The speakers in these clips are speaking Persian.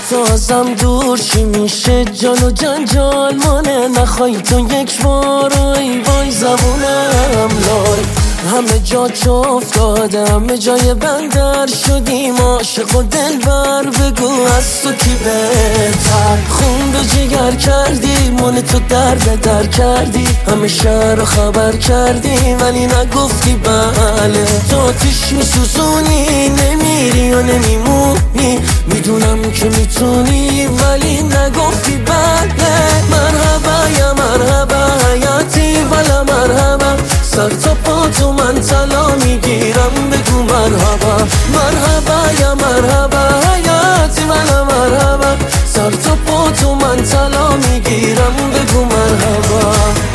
تو ازم دور چی میشه؟ جان و جنجال مانه، نخوای تو یک بار ای وای زبونم لای. همه جا چو افتاده، همه جای بندر شدیم عاشق و دلبر، بگو از تو کی بهتر؟ خون به جگر کردی، مال تو در به در کردی، همه شهر رو خبر کردی ولی نگفتی بله. تو آتیش میسوزونی، نمیری و نمیمونی، میدونم که میتونی ولی نگفتی بله. مرحبا یا مرحبا حیاتی ولا مرحبا، سر تا پا تو من طلا میگیرم، بگو مرحبا. مرحبا یا مرحبا حیاتی ولا مرحبا، سر تا پا تو من طلا میگیرم، بگو مرحبا.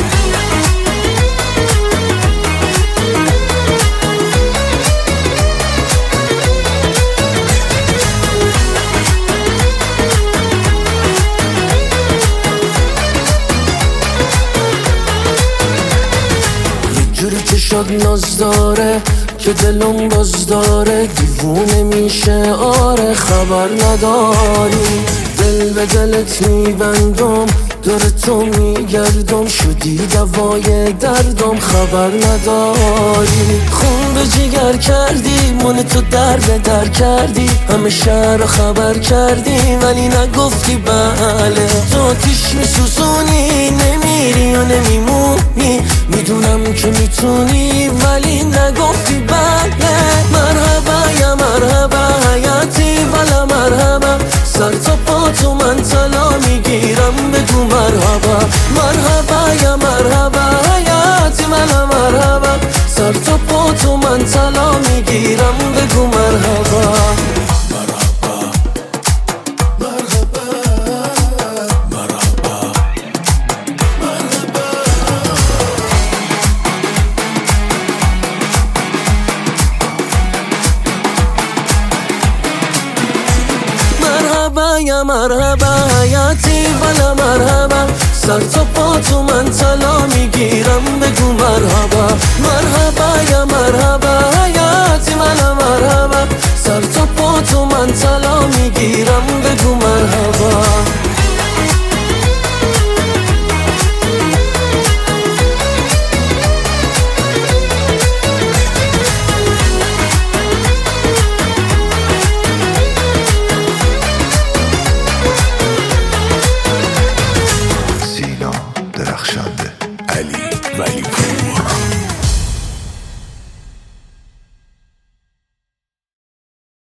جوری که شد ناز داره که دلم باز داره، دیوونه میشه آره خبر نداری. دل به دلت میبندم، دور تو میگردم، شدی دوای دردم خبر نداری. خون به جگر کردی، من تو در به در کردی، همه شهر رو خبر کردی ولی نگفتی بله. تو آتیش میسوزونی، نمیری و نمیمونی، میدونم که میتونی ولی نگفتی بله. مرحبا یا مرحبا حیاتی ولا مرحبا، سر تا پا تو من طلا میگیرم، بگو مرحبا. مرحبا یا مرحبا حیاتی ولا مرحبا، سر تا پا تو من طلا میگیرم، بگو مرحبا. مرحبا یا مرحبا حیاتی ولا مرحبا، سر تا پا تو من طلا میگیرم، بگو مرحبا. مرحبا یا مرحبا حیاتی ولا مرحبا، سر تا پا تو من طلا میگیرم، بگو مرحبا. درخشنده علی ولی